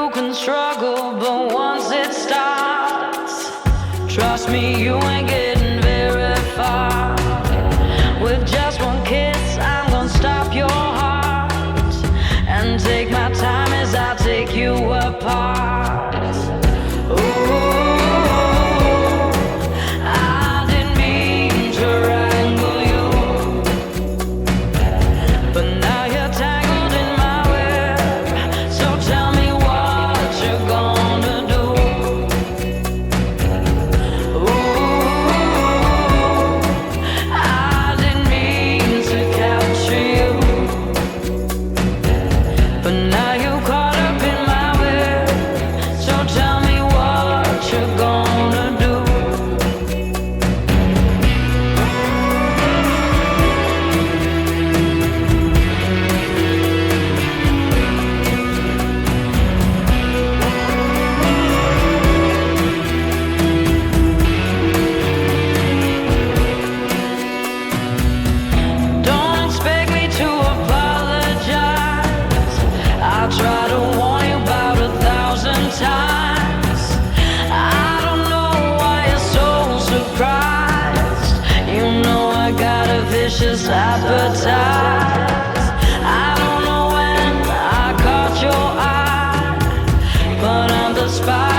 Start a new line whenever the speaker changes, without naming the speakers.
you can struggle, but once it starts, trust me, you ain't getting very far. With just one kiss, I'm gonna stop your heart and take my time as I take you apart. Ooh, I didn't mean to wrangle you, but now you're tangled in my web. So tell me what you're gonna do. Ooh, I didn't mean to capture you, but now you're caught up in my web. So tell me what you're gonna do. Don't expect me to apologize. I'll try to warn you about 1,000 times. I don't know why you're so surprised. You know I got a vicious appetite. I don't know when I caught your eye, but I'm the spy.